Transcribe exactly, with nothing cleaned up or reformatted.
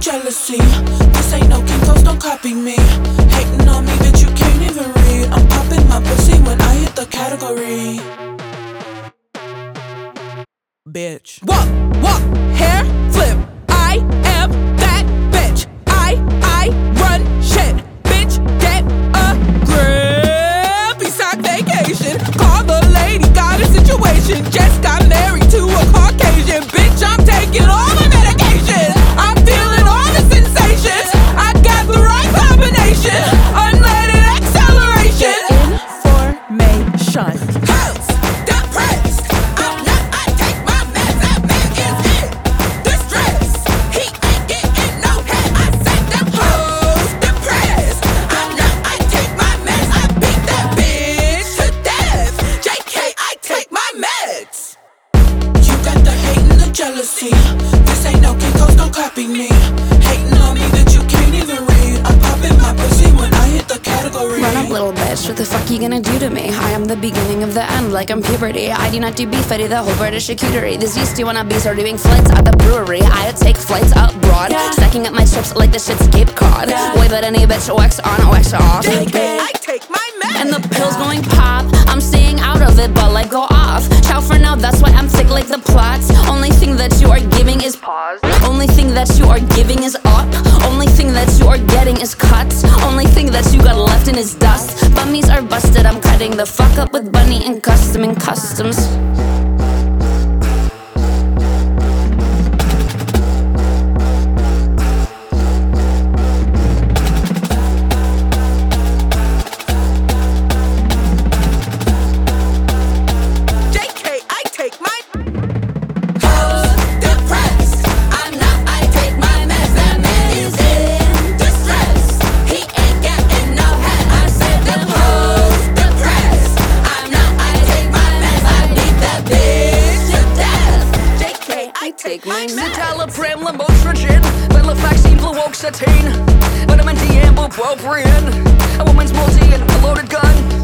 jealousy. This ain't no Kinko's, don't copy me. Hating on me, bitch, you can't even read. I'm popping my pussy when I hit the category. Bitch. Walk, walk, hair flip. I am that bitch. I, I run shit. Bitch, get a grip. Beside vacation. Call the lady, got a situation. Just got married to a Caucasian. Bitch, I'm taking all my medication. I'm feeling all the sensations. I got the right combination. Unleaded acceleration. Information. House, depressed. I'm not, I take my meds. That man is in distress. He ain't getting no head. I said them hoes depressed. I'm not, I take my meds. I beat that bitch to death. J K, I take my meds. You got the hate and the jealousy. This ain't no Kinko's, don't copy me. Hating on me that you can't even read. I'm popping my pussy when I hit the category. Run up, little bitch, what the fuck you gonna do to me? I am the beginning of the end, like I'm puberty. I do not do beef, I do the whole British charcuterie. This used to when I be are doing flights at the brewery. I would take flights abroad, yeah. Stacking up my chips like the shit's Cape Cod, yeah. Way but any bitch, wax on, wax off. J K, I take my meds. And the pills going pop, I'm staying out of it, but like go off. Ciao for now, that's why I'm thick like the plots. Only thing that you are giving is pause. Only thing that you are giving is up. Only thing that you are getting is cuts. Only thing that you got left in is dust. Bummies are busted, I'm cutting the fuck up with Bunny and Custom and Customs. Take my Citalopram, lamotrigine, venlafaxine, fluoxetine, vitamin D and bupropion, a woman's multi and a loaded gun.